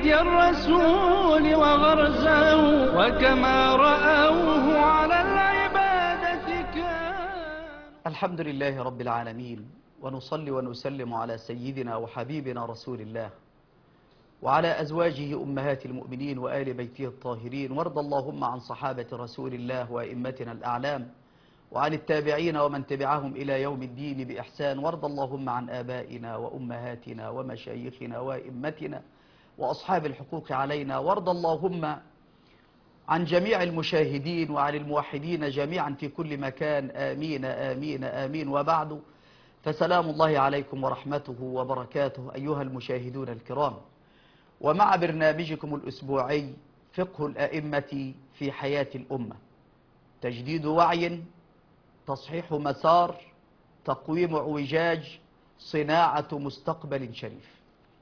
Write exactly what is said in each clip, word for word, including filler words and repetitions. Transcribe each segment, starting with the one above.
هدي الرسول وغرزه، وكما رأوه على العبادة كان. الحمد لله رب العالمين، ونصلي ونسلم على سيدنا وحبيبنا رسول الله وعلى أزواجه أمهات المؤمنين وآل بيته الطاهرين، وارض اللهم عن صحابة رسول الله وأئمتنا الأعلام وعن التابعين ومن تبعهم إلى يوم الدين بإحسان، وارض اللهم عن آبائنا وأمهاتنا ومشايخنا وأئمتنا وأصحاب الحقوق علينا، وارض اللهم عن جميع المشاهدين وعن الموحدين جميعا في كل مكان، آمين آمين آمين. وبعد، فسلام الله عليكم ورحمته وبركاته أيها المشاهدون الكرام، ومع برنامجكم الأسبوعي فقه الأئمة في حياة الأمة، تجديد وعي، تصحيح مسار، تقويم اعوجاج، صناعة مستقبل شريف.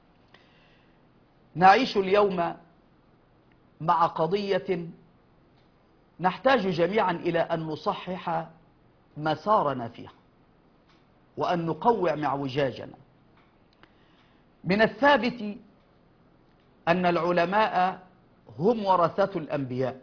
نعيش اليوم مع قضية نحتاج جميعا إلى أن نصحح مسارنا فيها وأن نقوع معوجاجنا. من الثابت أن العلماء هم ورثة الأنبياء،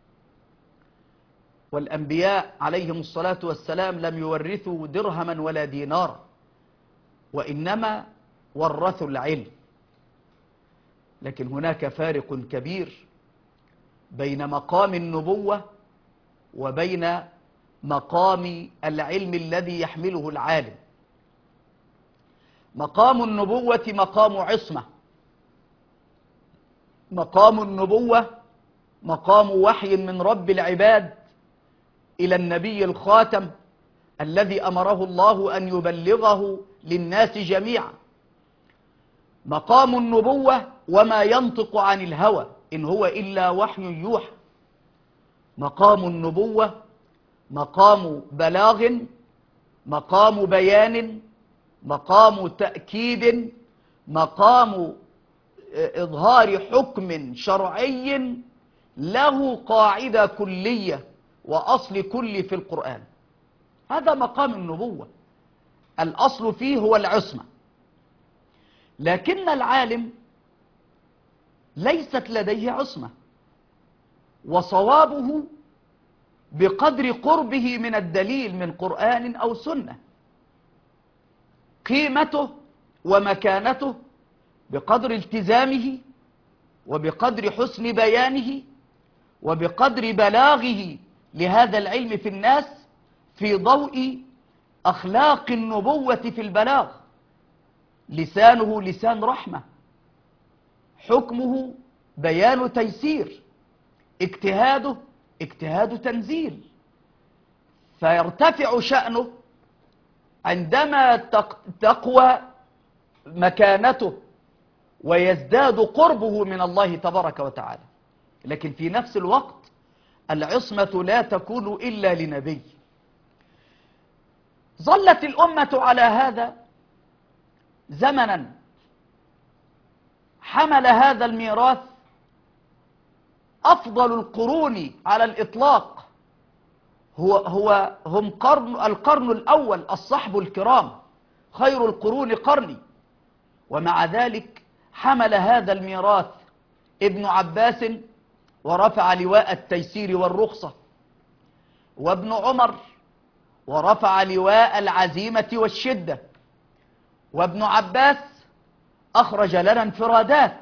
والأنبياء عليهم الصلاة والسلام لم يورثوا درهما ولا دينارا، وإنما ورثوا العلم. لكن هناك فارق كبير بين مقام النبوة وبين مقام العلم الذي يحمله العالم. مقام النبوة مقام عصمة، مقام النبوة مقام وحي من رب العباد إلى النبي الخاتم الذي أمره الله أن يبلغه للناس جميعا. مقام النبوة وما ينطق عن الهوى إن هو إلا وحي يوحى. مقام النبوة مقام بلاغ، مقام بيان، مقام تأكيد، مقام إظهار حكم شرعي له قاعدة كلية وأصل كلي في القرآن. هذا مقام النبوة، الأصل فيه هو العصمة. لكن العالم ليست لديه عصمة، وصوابه بقدر قربه من الدليل من قرآن أو سنة. قيمته ومكانته بقدر التزامه وبقدر حسن بيانه وبقدر بلاغه لهذا العلم في الناس في ضوء أخلاق النبوة في البلاغ. لسانه لسان رحمة، حكمه بيان تيسير، اجتهاده اجتهاد تنزيل. فيرتفع شأنه عندما تقوى مكانته ويزداد قربه من الله تبارك وتعالى. لكن في نفس الوقت العصمة لا تكون إلا لنبي. ظلت الأمة على هذا زمنا، حمل هذا الميراث أفضل القرون على الإطلاق، هو هو هم قرن القرن الأول الصحب الكرام، خير القرون قرني. ومع ذلك حمل هذا الميراث ابن عباس ورفع لواء التيسير والرخصة، وابن عمر ورفع لواء العزيمة والشدة، وابن عباس أخرج لنا انفرادات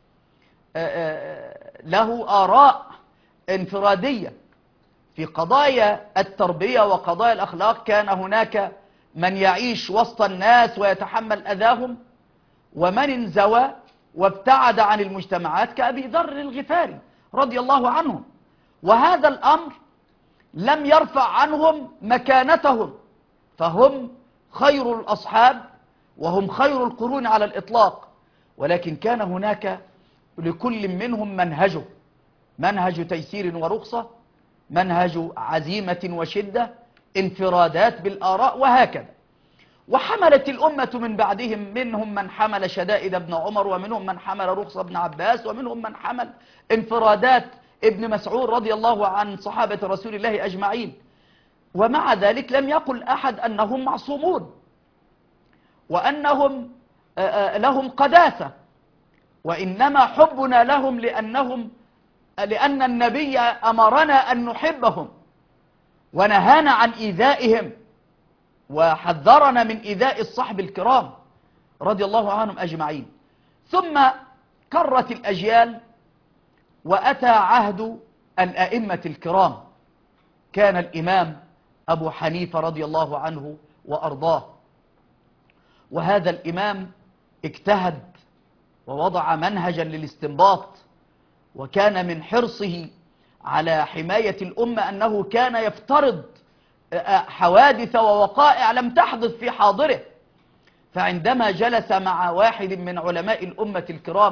له آراء انفرادية في قضايا التربية وقضايا الأخلاق. كان هناك من يعيش وسط الناس ويتحمل أذاهم، ومن انزوى وابتعد عن المجتمعات كأبي ذر الغفاري رضي الله عنهم. وهذا الأمر لم يرفع عنهم مكانتهم، فهم خير الأصحاب وهم خير القرون على الإطلاق. ولكن كان هناك لكل منهم منهجه، منهج تيسير ورخصة، منهج عزيمة وشدة، انفرادات بالآراء، وهكذا. وحملت الأمة من بعدهم، منهم من حمل شدائد ابن عمر، ومنهم من حمل رخصة ابن عباس، ومنهم من حمل انفرادات ابن مسعود رضي الله عن صحابة رسول الله أجمعين. ومع ذلك لم يقل أحد أنهم معصومون وأنهم لهم قداسة، وإنما حبنا لهم لأنهم لأن النبي أمرنا أن نحبهم ونهانا عن إيذائهم وحذرنا من إيذاء الصحب الكرام رضي الله عنهم أجمعين. ثم كرت الأجيال وأتى عهد الأئمة الكرام. كان الإمام أبو حنيفة رضي الله عنه وأرضاه، وهذا الإمام اجتهد ووضع منهجا للاستنباط، وكان من حرصه على حماية الأمة أنه كان يفترض حوادث ووقائع لم تحدث في حاضره. فعندما جلس مع واحد من علماء الأمة الكرام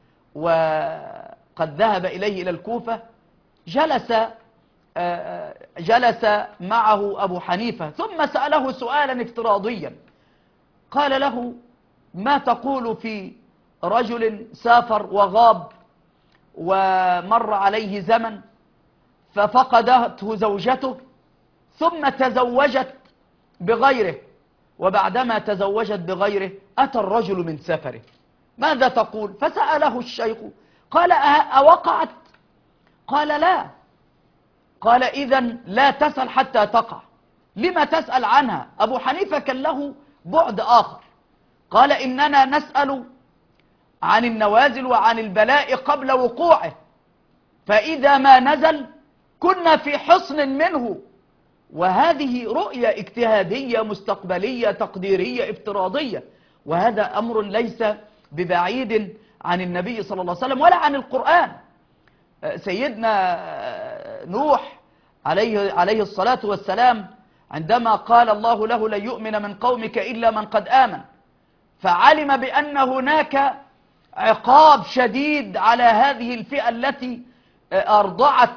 وقد ذهب إليه إلى الكوفة، جلس جلس معه أبو حنيفة ثم سأله سؤالا افتراضيا. قال له: ما تقول في رجل سافر وغاب ومر عليه زمن ففقدته زوجته ثم تزوجت بغيره، وبعدما تزوجت بغيره أتى الرجل من سفره، ماذا تقول؟ فسأله الشيخ قال: أوقعت؟ قال: لا. قال: إذن لا تسأل حتى تقع. لما تسأل عنها؟ أبو حنيفة كان له بعد آخر. قال: إننا نسأل عن النوازل وعن البلاء قبل وقوعه، فإذا ما نزل كنا في حصن منه. وهذه رؤية اجتهادية مستقبلية تقديرية افتراضية، وهذا أمر ليس ببعيد عن النبي صلى الله عليه وسلم ولا عن القرآن. سيدنا نوح عليه, عليه الصلاة والسلام عندما قال الله له: لن يؤمن من قومك إلا من قد آمن، فعلم بأن هناك عقاب شديد على هذه الفئة التي أرضعت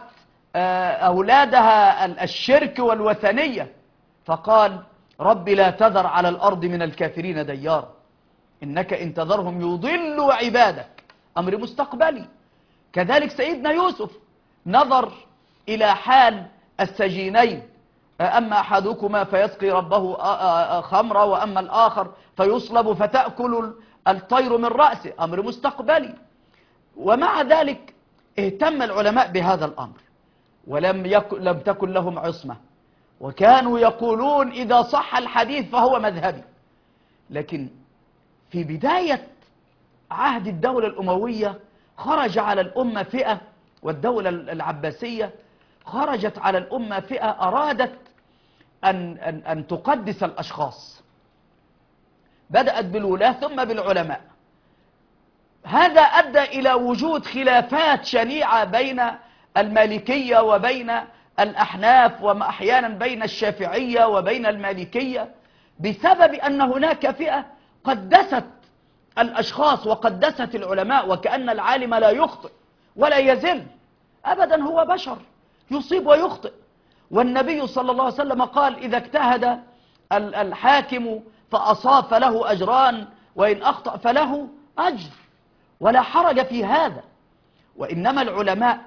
أولادها الشرك والوثنية، فقال: رب لا تذر على الأرض من الكافرين ديارا إنك إن تذرهم يضلوا عبادك. أمر مستقبلي. كذلك سيدنا يوسف نظر إلى حال السجينين، أما أحدكما فيسقي ربه خمرا وأما الآخر فيصلب فتأكل الطير من رأسه. أمر مستقبلي. ومع ذلك اهتم العلماء بهذا الأمر ولم يكن لم تكن لهم عصمة، وكانوا يقولون إذا صح الحديث فهو مذهبي. لكن في بداية عهد الدولة الأموية خرج على الأمة فئة، والدولة العباسية خرجت على الأمة فئة أرادت أن, أن, أن تقدس الأشخاص. بدأت بالولاة ثم بالعلماء. هذا أدى إلى وجود خلافات شنيعة بين المالكية وبين الأحناف، وأحيانا بين الشافعية وبين المالكية، بسبب أن هناك فئة قدست الأشخاص وقدست العلماء، وكأن العالم لا يخطئ ولا يزل أبدا، هو بشر يصيب ويخطئ. والنبي صلى الله عليه وسلم قال: إذا اجتهد الحاكم فأصاب فله أجران وإن أخطأ فله أجر، ولا حرج في هذا. وإنما العلماء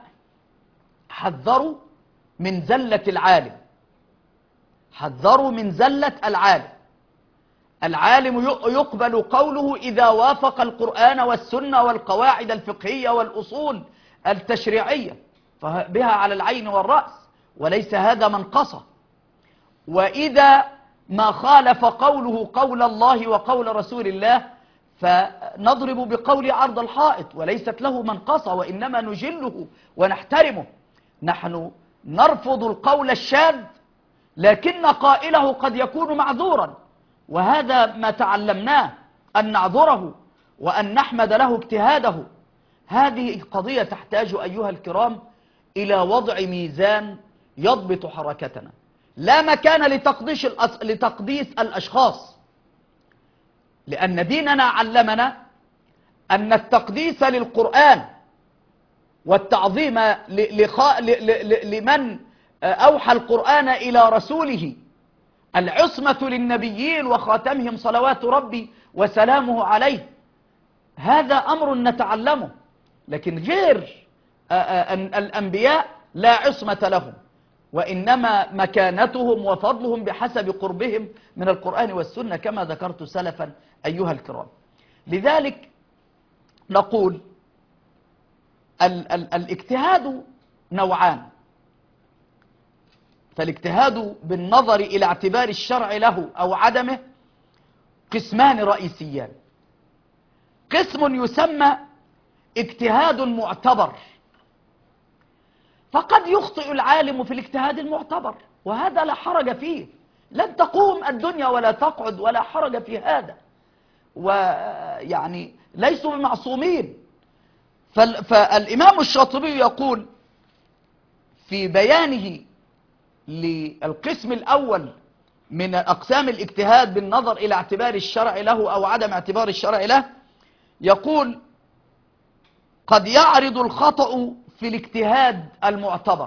حذروا من زلة العالم، حذروا من زلة العالم. العالم يقبل قوله إذا وافق القرآن والسنة والقواعد الفقهية والأصول التشريعية، فبها على العين والرأس، وليس هذا منقصة. وإذا ما خالف قوله قول الله وقول رسول الله فنضرب بقول عرض الحائط، وليست له منقصة، وإنما نجله ونحترمه. نحن نرفض القول الشاذ، لكن قائله قد يكون معذورا، وهذا ما تعلمناه، أن نعذره وأن نحمد له اجتهاده. هذه قضية تحتاج أيها الكرام إلى وضع ميزان يضبط حركتنا. لا مكان لتقديس لتقديس الأشخاص، لأن ديننا علمنا أن التقديس للقرآن والتعظيم لمن أوحى القرآن إلى رسوله، العصمة للنبيين وخاتمهم صلوات ربي وسلامه عليه. هذا أمر نتعلمه، لكن غير الأنبياء لا عصمة لهم، وإنما مكانتهم وفضلهم بحسب قربهم من القرآن والسنة كما ذكرت سلفا أيها الكرام. لذلك نقول ال ال الاجتهاد نوعان. فالاجتهاد بالنظر إلى اعتبار الشرع له أو عدمه قسمان رئيسيان. قسم يسمى اجتهاد معتبر، فقد يخطئ العالم في الاجتهاد المعتبر، وهذا لا حرج فيه، لن تقوم الدنيا ولا تقعد، ولا حرج في هذا، ويعني ليسوا بمعصومين. فالإمام الشاطبي يقول في بيانه للقسم الأول من أقسام الاجتهاد بالنظر إلى اعتبار الشرع له أو عدم اعتبار الشرع له، يقول: قد يعرض الخطأ في الاجتهاد المعتبر.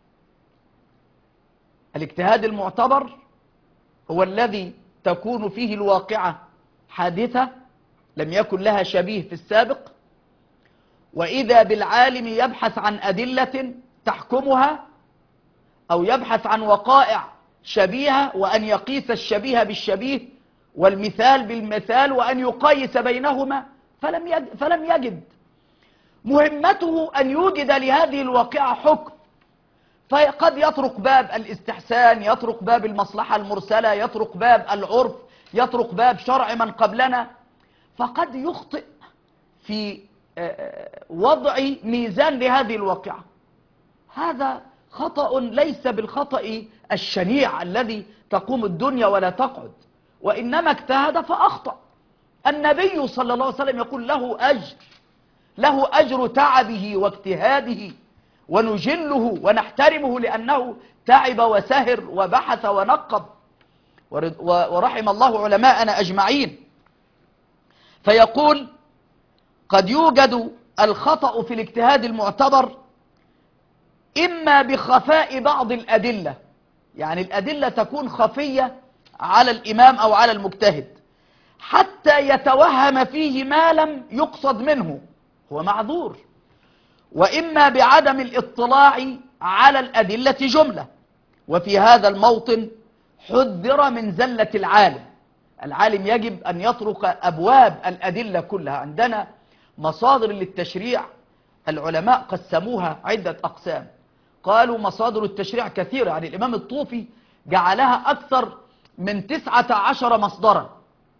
الاجتهاد المعتبر هو الذي تكون فيه الواقعة حادثة لم يكن لها شبيه في السابق، وإذا بالعالم يبحث عن أدلة تحكمها، أو يبحث عن وقائع شبيهة وأن يقيس الشبيه بالشبيه والمثال بالمثال وأن يقايس بينهما، فلم يجد, فلم يجد. مهمته أن يوجد لهذه الواقعة حكم، فقد يطرق باب الاستحسان، يطرق باب المصلحة المرسلة، يطرق باب العرف، يطرق باب شرع من قبلنا، فقد يخطئ في وضع ميزان لهذه الواقعة. هذا خطأ ليس بالخطأ الشنيع الذي تقوم الدنيا ولا تقعد، وإنما اجتهد فأخطأ. النبي صلى الله عليه وسلم يقول له أجر، له أجر تعبه واجتهاده، ونجله ونحترمه لأنه تعب وسهر وبحث ونقب، ورحم الله علماءنا أجمعين. فيقول: قد يوجد الخطأ في الاجتهاد المعتبر إما بخفاء بعض الأدلة، يعني الأدلة تكون خفية على الإمام أو على المجتهد حتى يتوهم فيه ما لم يقصد منه، هو معذور. وإما بعدم الاطلاع على الأدلة جملة، وفي هذا الموطن حذر من زلة العالم. العالم يجب أن يطرق أبواب الأدلة كلها. عندنا مصادر للتشريع العلماء قسموها عدة أقسام، قالوا مصادر التشريع كثيرة، يعني الإمام الطوفي جعلها أكثر من تسعة عشر مصدرا،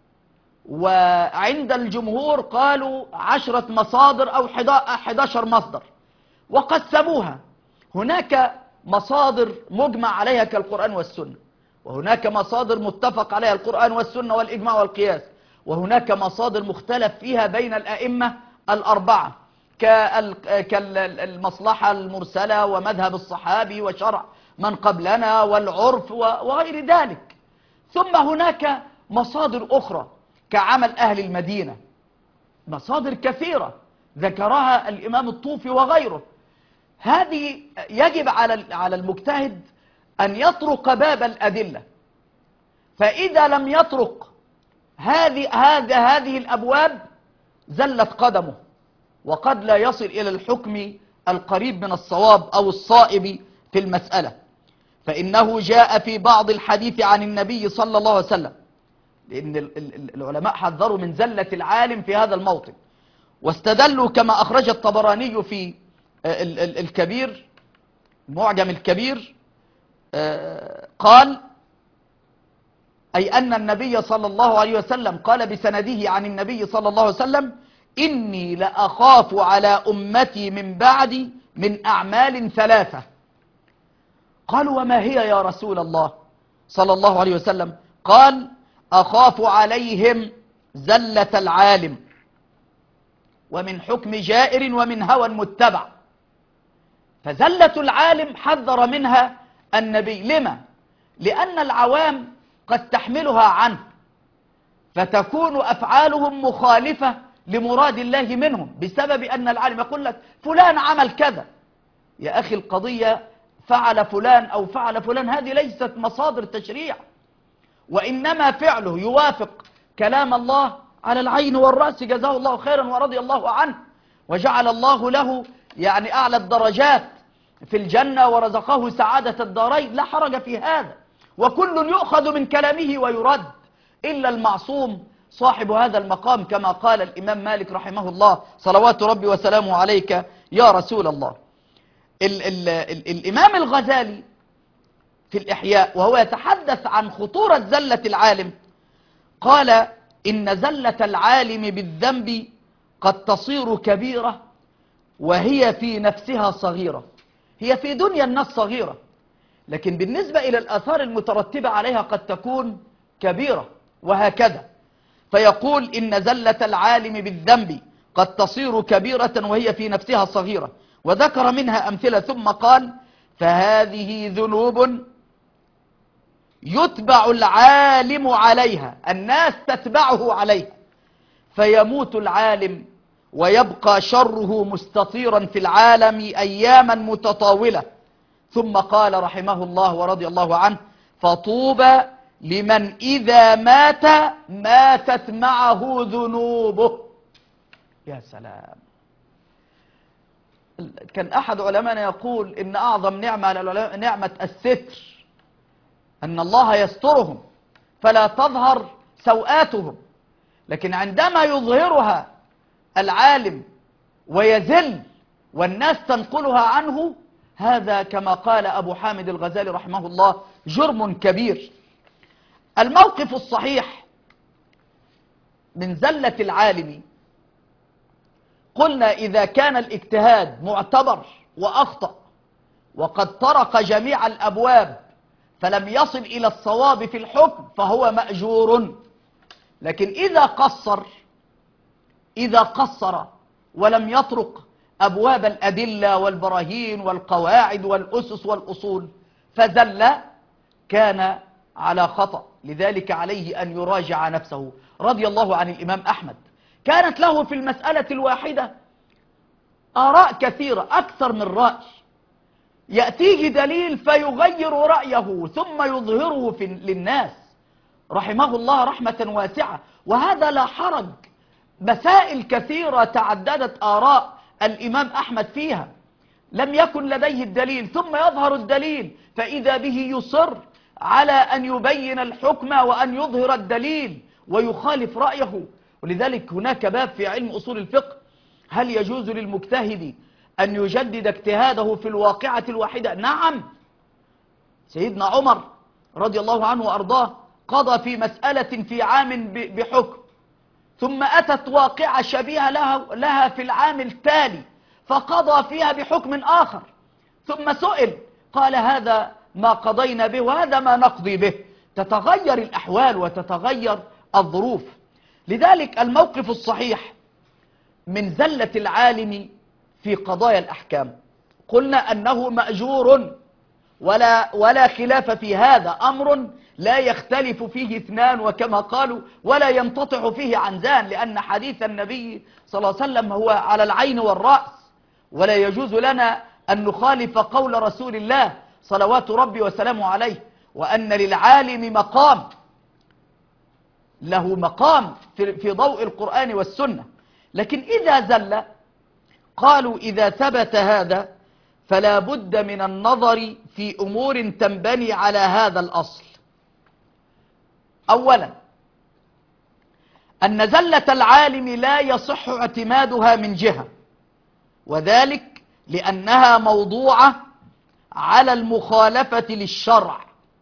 وعند الجمهور قالوا عشرة مصادر أو أحد عشر مصدر، وقسموها. هناك مصادر مجمع عليها كالقرآن والسنة، وهناك مصادر متفق عليها القرآن والسنة والإجماع والقياس، وهناك مصادر مختلف فيها بين الأئمة الأربعة كالمصلحة المرسلة ومذهب الصحابي وشرع من قبلنا والعرف وغير ذلك. ثم هناك مصادر أخرى كعمل أهل المدينة، مصادر كثيرة ذكرها الإمام الطوفي وغيره. هذه يجب على على المجتهد أن يطرق باب الأدلة، فإذا لم يطرق هذه هذه هذه الأبواب زلت قدمه، وقد لا يصل إلى الحكم القريب من الصواب أو الصائب في المسألة. فإنه جاء في بعض الحديث عن النبي صلى الله عليه وسلم، لأن العلماء حذروا من زلة العالم في هذا الموطن، واستدلوا كما أخرج الطبراني في الكبير، المعجم الكبير، قال: أي أن النبي صلى الله عليه وسلم قال بسنده عن النبي صلى الله عليه وسلم: إني لأخاف على أمتي من بعدي من أعمال ثلاثة. قالوا: وما هي يا رسول الله صلى الله عليه وسلم؟ قال: أخاف عليهم زلة العالم، ومن حكم جائر، ومن هوى متبع. فزلة العالم حذر منها النبي. لما؟ لأن العوام قد تحملها عنه، فتكون أفعالهم مخالفة لمراد الله منهم بسبب أن العالم يقول لك فلان عمل كذا. يا أخي القضية فعل فلان أو فعل فلان هذه ليست مصادر تشريع، وإنما فعله يوافق كلام الله على العين والرأس، جزاه الله خيرا ورضي الله عنه، وجعل الله له يعني أعلى الدرجات في الجنة ورزقه سعادة الدارين، لا حرج في هذا، وكل يؤخذ من كلامه ويرد إلا المعصوم صاحب هذا المقام كما قال الإمام مالك رحمه الله صلوات ربي وسلامه عليك يا رسول الله. ال ال ال الإمام الغزالي في الإحياء وهو يتحدث عن خطورة زلة العالم قال إن زلة العالم بالذنب قد تصير كبيرة وهي في نفسها صغيرة. هي في دنيا الناس صغيرة، لكن بالنسبة إلى الآثار المترتبة عليها قد تكون كبيرة، وهكذا. فيقول إن زلة العالم بالذنب قد تصير كبيرة وهي في نفسها صغيرة، وذكر منها أمثلة ثم قال فهذه ذنوب يتبع العالم عليها، الناس تتبعه عليها، فيموت العالم ويبقى شره مستطيرا في العالم أياما متطاولة. ثم قال رحمه الله ورضي الله عنه فطوبى لمن إذا مات ماتت معه ذنوبه. يا سلام. كان أحد علماءنا يقول إن أعظم نعمة على العلماء نعمة الستر، أن الله يسترهم فلا تظهر سوآتهم، لكن عندما يظهرها العالم ويزل والناس تنقلها عنه، هذا كما قال أبو حامد الغزالي رحمه الله جرم كبير. الموقف الصحيح من زلة العالم، قلنا إذا كان الاجتهاد معتبر وأخطأ وقد طرق جميع الأبواب فلم يصل إلى الصواب في الحكم فهو مأجور. لكن إذا قصر إذا قصر ولم يطرق أبواب الأدلة والبراهين والقواعد والأسس والأصول فزل، كان على خطأ. لذلك عليه أن يراجع نفسه. رضي الله عن الإمام أحمد، كانت له في المسألة الواحدة آراء كثيرة، أكثر من رأي، يأتيه دليل فيغير رأيه ثم يظهره في للناس رحمه الله رحمة واسعة. وهذا لا حرج، مسائل كثيرة تعددت آراء الإمام أحمد فيها، لم يكن لديه الدليل ثم يظهر الدليل فإذا به يصر على أن يبين الحكم وأن يظهر الدليل ويخالف رأيه. ولذلك هناك باب في علم أصول الفقه: هل يجوز للمجتهد أن يجدد اجتهاده في الواقعة الواحدة؟ نعم. سيدنا عمر رضي الله عنه وأرضاه قضى في مسألة في عام بحكم، ثم أتت واقعة شبيهة لها, لها في العام التالي فقضى فيها بحكم آخر، ثم سئل قال هذا ما قضينا به وهذا ما نقضي به. تتغير الأحوال وتتغير الظروف. لذلك الموقف الصحيح من زلة العالم في قضايا الأحكام، قلنا أنه مأجور ولا, ولا خلاف في هذا، أمر لا يختلف فيه اثنان، وكما قالوا ولا ينتطع فيه عنزان، لأن حديث النبي صلى الله عليه وسلم هو على العين والرأس، ولا يجوز لنا أن نخالف قول رسول الله صلوات ربي وسلامه عليه. وأن للعالم مقام، له مقام في ضوء القرآن والسنة. لكن إذا زل قالوا إذا ثبت هذا فلا بد من النظر في أمور تنبني على هذا الأصل. أولا، أن زلة العالم لا يصح اعتمادها من جهة، وذلك لأنها موضوعة على المخالفة للشرع،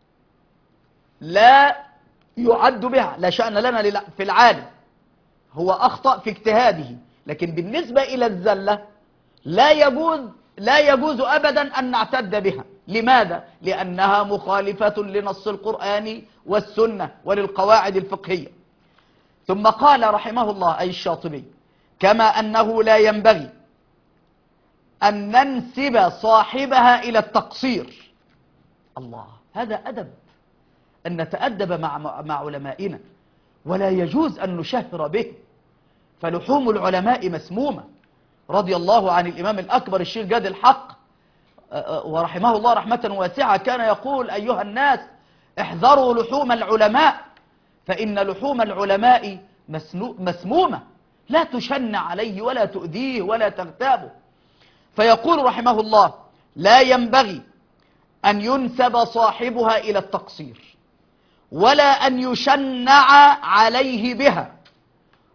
لا يعد بها، لا شأن لنا في العالم، هو أخطأ في اجتهاده، لكن بالنسبة إلى الزلة لا يجوز لا يجوز أبدا أن نعتد بها. لماذا؟ لأنها مخالفة لنص القرآن والسنة وللقواعد الفقهية. ثم قال رحمه الله أي الشاطبي: كما أنه لا ينبغي أن ننسب صاحبها إلى التقصير. الله، هذا أدب، أن نتأدب مع, مع علمائنا، ولا يجوز أن نشهر به، فلحوم العلماء مسمومة. رضي الله عن الإمام الأكبر الشيخ جاد الحق ورحمه الله رحمة واسعة، كان يقول: أيها الناس احذروا لحوم العلماء، فإن لحوم العلماء مسمومة، لا تشن عليه ولا تؤذيه ولا تغتابه. فيقول رحمه الله: لا ينبغي أن ينسب صاحبها إلى التقصير، ولا أن يشنع عليه بها،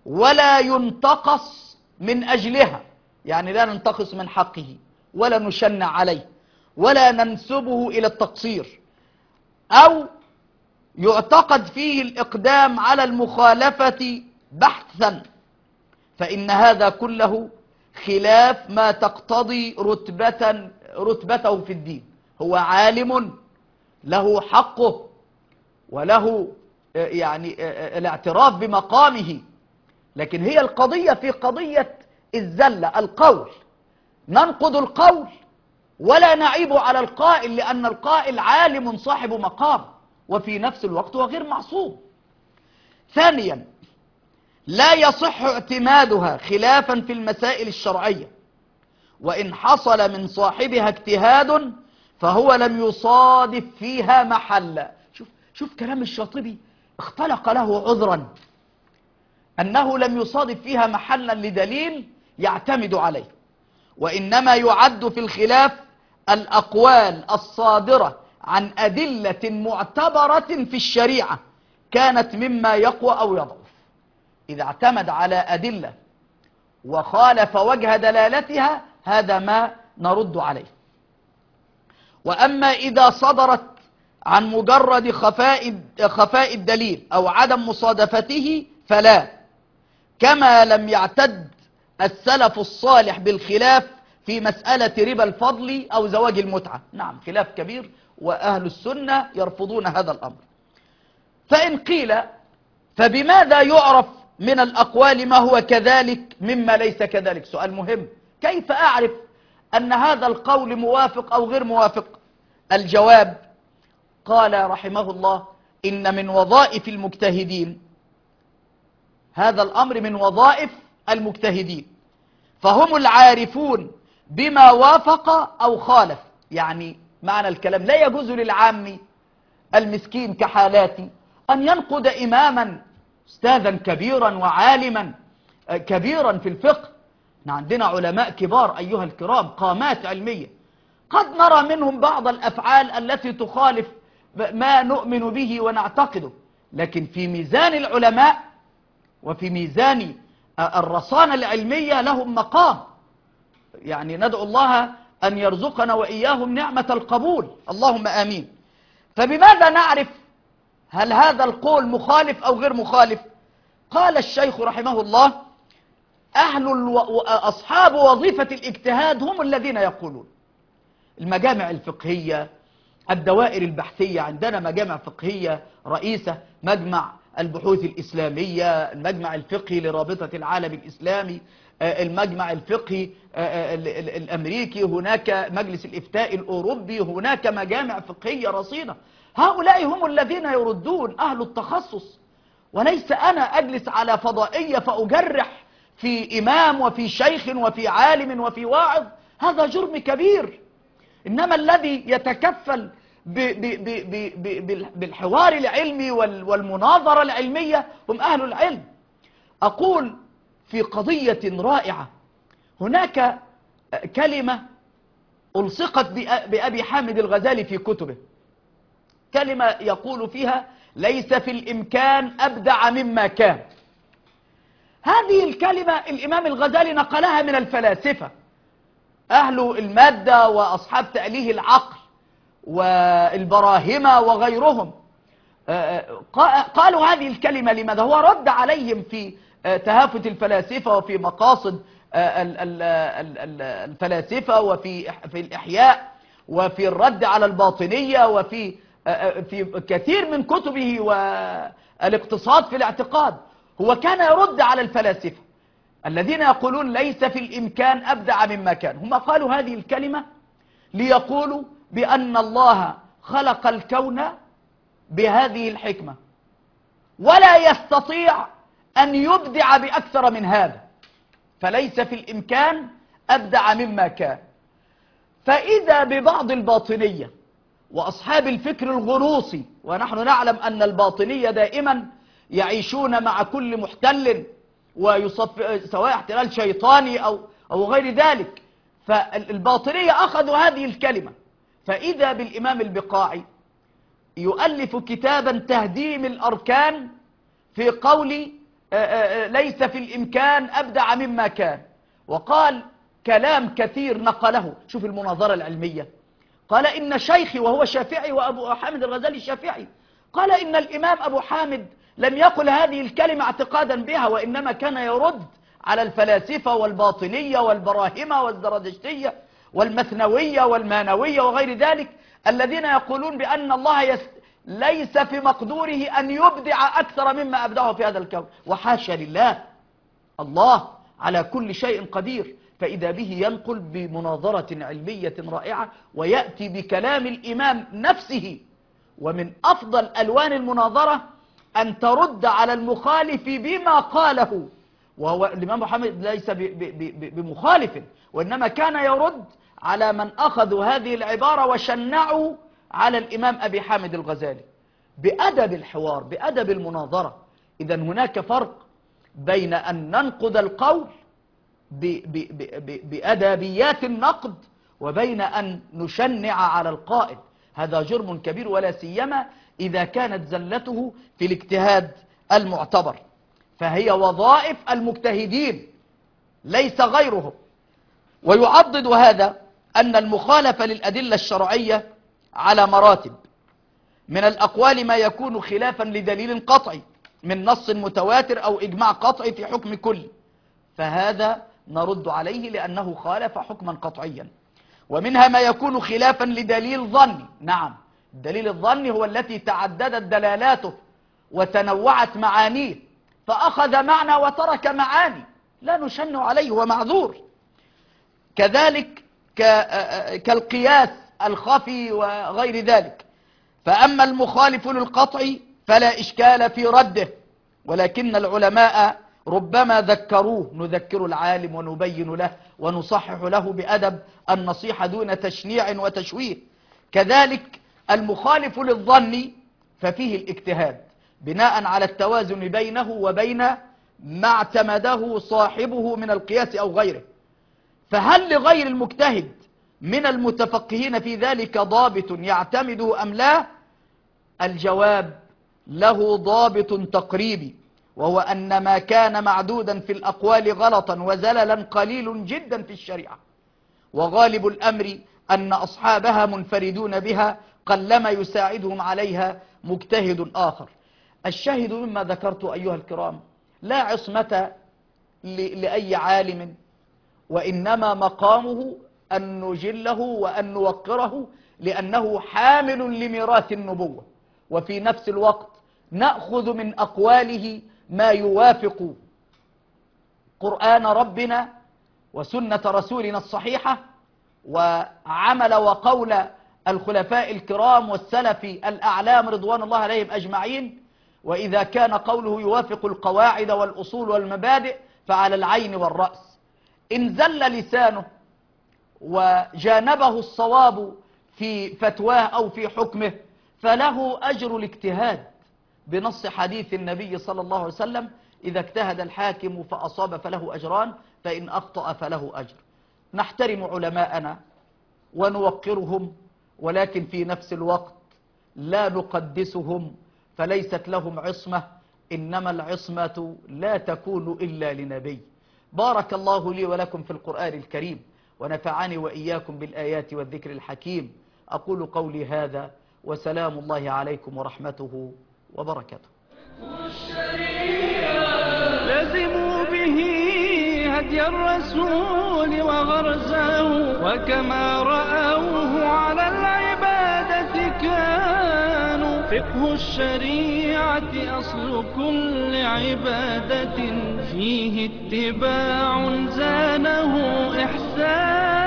ولا ينتقص من أجلها، يعني لا ننتقص من حقه ولا نشنع عليه ولا ننسبه إلى التقصير، أو يعتقد فيه الإقدام على المخالفة بحثا، فإن هذا كله خلاف ما تقتضي رتبة رتبته في الدين. هو عالم له حقه وله يعني الاعتراف بمقامه، لكن هي القضية في قضية الزلة، القول ننقض القول ولا نعيب على القائل، لأن القائل عالم صاحب مقام وفي نفس الوقت هو غير معصوم. ثانيا، لا يصح اعتمادها خلافا في المسائل الشرعية، وإن حصل من صاحبها اجتهاد فهو لم يصادف فيها محلا. شوف, شوف كلام الشاطبي، اختلق له عذرا أنه لم يصادف فيها محلا لدليل يعتمد عليه، وإنما يعد في الخلاف الأقوال الصادرة عن أدلة معتبرة في الشريعة كانت مما يقوى أو يضعف. إذا اعتمد على أدلة وخالف وجه دلالتها هذا ما نرد عليه. وأما إذا صدرت عن مجرد خفاء خفاء الدليل أو عدم مصادفته فلا، كما لم يعتد السلف الصالح بالخلاف في مسألة ربا الفضل أو زواج المتعة. نعم، خلاف كبير وأهل السنة يرفضون هذا الأمر. فإن قيل فبماذا يعرف من الأقوال ما هو كذلك مما ليس كذلك؟ سؤال مهم. كيف أعرف أن هذا القول موافق أو غير موافق؟ الجواب، قال رحمه الله: إن من وظائف المجتهدين، هذا الأمر من وظائف المجتهدين، فهم العارفون بما وافق أو خالف. يعني معنى الكلام لا يجوز للعام المسكين كحالاتي أن ينقد إماما أستاذا كبيرا وعالما كبيرا في الفقه. عندنا علماء كبار أيها الكرام، قامات علمية، قد نرى منهم بعض الأفعال التي تخالف ما نؤمن به ونعتقده، لكن في ميزان العلماء وفي ميزان الرصانة العلمية لهم مقام. يعني ندعو الله أن يرزقنا وإياهم نعمة القبول، اللهم آمين. فبماذا نعرف هل هذا القول مخالف أو غير مخالف؟ قال الشيخ رحمه الله: أهل الو... أصحاب وظيفة الاجتهاد هم الذين يقولون. المجامع الفقهية، الدوائر البحثية، عندنا مجامع فقهية رئيسة، مجمع البحوث الإسلامية، المجمع الفقهي لرابطة العالم الإسلامي، المجمع الفقهي الأمريكي، هناك مجلس الإفتاء الأوروبي، هناك مجامع فقهية رصينة. هؤلاء هم الذين يردون، أهل التخصص، وليس أنا أجلس على فضائية فأجرح في إمام وفي شيخ وفي عالم وفي واعظ، هذا جرم كبير. إنما الذي يتكفل ب ب ب ب ب بالحوار العلمي والمناظرة العلمية هم أهل العلم. أقول في قضية رائعة، هناك كلمة ألصقت بأبي حامد الغزالي في كتبه، كلمة يقول فيها: ليس في الإمكان أبدع مما كان. هذه الكلمة الإمام الغزالي نقلها من الفلاسفة، أهل المادة وأصحاب تأليه العقل والبراهمة وغيرهم. قالوا هذه الكلمة لماذا؟ هو رد عليهم في تهافت الفلاسفة وفي مقاصد الفلاسفة وفي في الإحياء وفي الرد على الباطنية وفي في كثير من كتبه والاقتصاد في الاعتقاد. هو كان يرد على الفلاسفة الذين يقولون ليس في الإمكان أبدع مما كان. هم قالوا هذه الكلمة ليقولوا بأن الله خلق الكون بهذه الحكمة ولا يستطيع أن يبدع بأكثر من هذا، فليس في الإمكان أبدع مما كان. فإذا ببعض الباطنية وأصحاب الفكر الغنوصي، ونحن نعلم أن الباطنية دائما يعيشون مع كل محتل ويصف سواء احتلال شيطاني أو, أو غير ذلك، فالباطنية أخذوا هذه الكلمة. فإذا بالإمام البقاعي يؤلف كتابا تهديم الأركان في قول ليس في الإمكان أبدع مما كان، وقال كلام كثير نقله. شوف المناظرة العلمية، قال إن شيخي وهو شافعي وأبو حامد الغزالي الشافعي، قال إن الإمام أبو حامد لم يقل هذه الكلمة اعتقادا بها، وإنما كان يرد على الفلاسفة والباطنية والبراهمة والزرادشتية والمثنوية والمانوية وغير ذلك، الذين يقولون بأن الله يست... ليس في مقدوره أن يبدع أكثر مما أبدعه في هذا الكون، وحاشا لله، الله على كل شيء قدير. فإذا به ينقل بمناظرة علمية رائعة، ويأتي بكلام الإمام نفسه. ومن أفضل ألوان المناظرة أن ترد على المخالف بما قاله، وهو الإمام محمد ليس بمخالف، وإنما كان يرد على من أخذوا هذه العبارة وشنعوا على الإمام أبي حامد الغزالي بأدب الحوار، بأدب المناظرة. إذن هناك فرق بين أن ننقد القول بأدبيات النقد، وبين أن نشنع على القائل. هذا جرم كبير، ولا سيما إذا كانت زلته في الاجتهاد المعتبر، فهي وظائف المجتهدين ليس غيرهم. ويعضد هذا أن المخالفة للأدلة الشرعية على مراتب، من الأقوال ما يكون خلافا لدليل قطعي من نص متواتر أو إجماع قطعي في حكم كلي، فهذا نرد عليه لأنه خالف حكما قطعيا. ومنها ما يكون خلافا لدليل ظني، نعم، الدليل الظني هو التي تعددت دلالاته وتنوعت معانيه، فأخذ معنى وترك معاني، لا نشن عليه ومعذور. كذلك كالقياس الخفي وغير ذلك. فأما المخالف للقطع فلا إشكال في رده، ولكن العلماء ربما ذكروه، نذكر العالم ونبين له ونصحح له بأدب النصيحة دون تشنيع وتشويه. كذلك المخالف للظن ففيه الاجتهاد بناء على التوازن بينه وبين ما اعتمده صاحبه من القياس أو غيره. فهل لغير المجتهد من المتفقهين في ذلك ضابط يعتمده أم لا؟ الجواب له ضابط تقريبي، وهو أن ما كان معدودا في الأقوال غلطا وزللا قليل جدا في الشريعة، وغالب الأمر أن أصحابها منفردون بها، قلما يساعدهم عليها مجتهد آخر. الشاهد مما ذكرت أيها الكرام، لا عصمة لأي عالم، وإنما مقامه أن نجله وأن نوقره، لأنه حامل لميراث النبوة، وفي نفس الوقت نأخذ من أقواله ما يوافق قرآن ربنا وسنة رسولنا الصحيحة وعمل وقول الخلفاء الكرام والسلف الأعلام رضوان الله عليهم أجمعين. وإذا كان قوله يوافق القواعد والأصول والمبادئ فعلى العين والرأس. إن زل لسانه وجانبه الصواب في فتواه أو في حكمه فله أجر الاجتهاد بنص حديث النبي صلى الله عليه وسلم: إذا اجتهد الحاكم فأصاب فله أجران، فإن أخطأ فله أجر. نحترم علماءنا ونوقرهم، ولكن في نفس الوقت لا نقدسهم، فليست لهم عصمة، إنما العصمة لا تكون إلا لنبي. بارك الله لي ولكم في القرآن الكريم، ونفعني وإياكم بالآيات والذكر الحكيم. أقول قولي هذا، وسلام الله عليكم ورحمته وبركاته. لزموا به هدي الرسول وغرزه، وكما رأوه على العبادة كانوا. فقه الشريعة أصل كل عبادة، فيه اتباع زانه إحسان.